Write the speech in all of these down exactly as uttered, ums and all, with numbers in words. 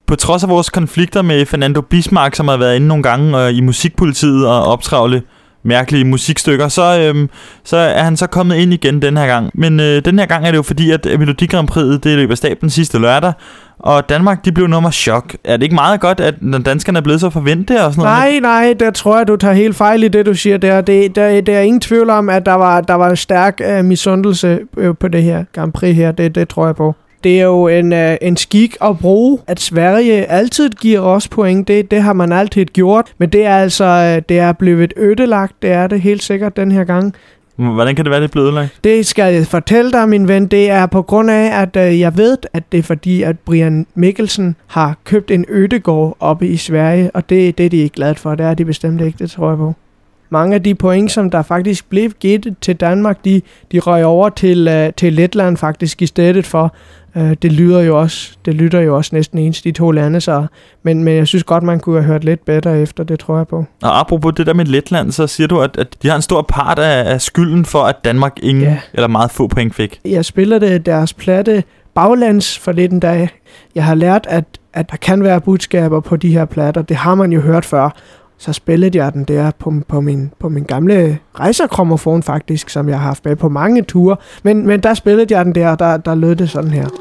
på trods af vores konflikter med Fernando Bismarck, som har været inde nogle gange øh, i musikpolitiet og optravle mærkelige musikstykker, så, øhm, så er han så kommet ind igen den her gang. Men øh, den her gang er det jo fordi, at Melodi Grand Prix'et, det løb af stablen sidste lørdag, og Danmark, de blev nummer chok. Er det ikke meget godt, at danskerne er blevet så forventede og sådan noget? Nej, nej, der tror jeg, du tager helt fejl i det, du siger der. Det, der, der er ingen tvivl om, at der var, der var en stærk uh, misundelse uh, på det her Grand Prix her. Det, det tror jeg på. Det er jo en, uh, en skik at bruge, at Sverige altid giver os point. Det, det har man altid gjort. Men det er altså uh, det er blevet ødelagt. Det er det helt sikkert den her gang. Hvordan kan det være, det er blevet ødelagt? Det skal jeg fortælle dig, min ven. Det er på grund af, at uh, jeg ved, at det er fordi, at Brian Mikkelsen har købt en ødegård oppe i Sverige. Og det, det er de ikke glade for. Det er de bestemt ikke, det tror jeg på. Mange af de point, som der faktisk blev givet til Danmark, de, de røg over til, uh, til Letland faktisk i stedet for. Uh, det lyder jo også, det lytter jo også næsten ens de to lande, så, men, men jeg synes godt, man kunne have hørt lidt bedre efter, det tror jeg på. Og apropos det der med Letland, så siger du, at, at de har en stor part af, af skylden for, at Danmark ingen ja. eller meget få point fik. Jeg spillede deres platte baglands for lidt en dag. Jeg har lært, at, at der kan være budskaber på de her platter. Det har man jo hørt før. Så spillede jeg den der på, på, min, på min gamle rejsergrammofon faktisk, som jeg har haft med på mange ture. Men, men der spillede jeg den der, og der, der lød det sådan her.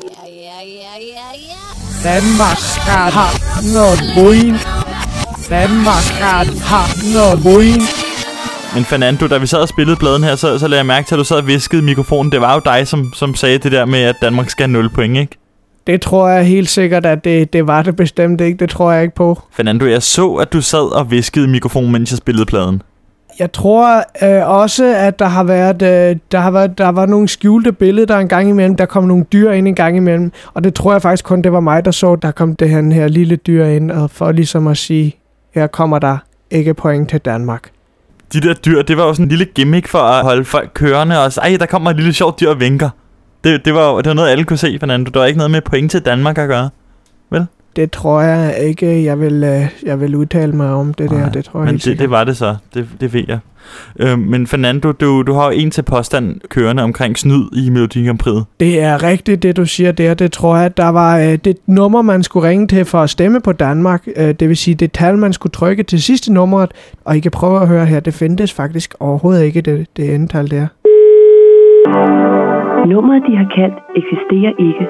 Danmark har noget point. Danmark har noget point. Men Fernando, da vi sad og spillede pladen her, så, så lagde jeg mærke til, at du sad og viskede i mikrofonen. Det var jo dig, som, som sagde det der med, at Danmark skal have nul point, ikke? Det tror jeg helt sikkert, at det, det var det bestemt ikke. Det tror jeg ikke på. Fernando, jeg så, at du sad og viskede i mikrofonen, mens jeg spillede pladen. Jeg tror øh, også, at der har været øh, der har været der var nogle skjulte billeder en gang imellem. Der kom nogle dyr ind en gang imellem, og det tror jeg faktisk kun det var mig, der så. Der kom det her, her lille dyr ind, og for ligesom at sige, her kommer der ikke point til Danmark. De der dyr, det var jo sådan en lille gimmick for at holde folk kørende, og så, ej, der kommer et lille sjovt dyr og vinker. Det, det, var, det var noget, alle kunne se, Fernando. Der var ikke noget med point til Danmark at gøre, vel? Det tror jeg ikke, jeg vil, jeg vil udtale mig om det der. Det tror jeg men det, det var det så, det, det ved jeg. Øh, men Fernando, du, du har jo en til påstand kørende omkring snyd i Melodi Grand Prix'et. Det er rigtigt, det du siger der. Det tror jeg, der var øh, det nummer, man skulle ringe til for at stemme på Danmark. Øh, det vil sige, det tal, man skulle trykke til sidste nummeret. Og I kan prøve at høre her, det findes faktisk overhovedet ikke, det, det endetal der. Nummeret, de har kaldt, eksisterer ikke.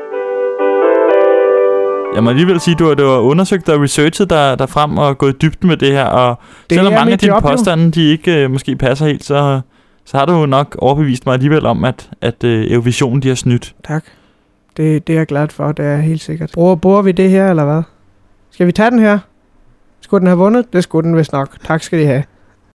Jeg må alligevel sige, at du har, du har undersøgt og researchet dig der frem og gået i dybden med det her, og det selvom mange af dine job, påstande, de ikke uh, måske passer helt, så, så har du jo nok overbevist mig alligevel om, at, at uh, Eurovision, de har snydt. Tak. Det, det er jeg glad for, det er helt sikkert. Bruger, bruger vi det her, eller hvad? Skal vi tage den her? Skulle den have vundet? Det skulle den vist nok. Tak skal I have.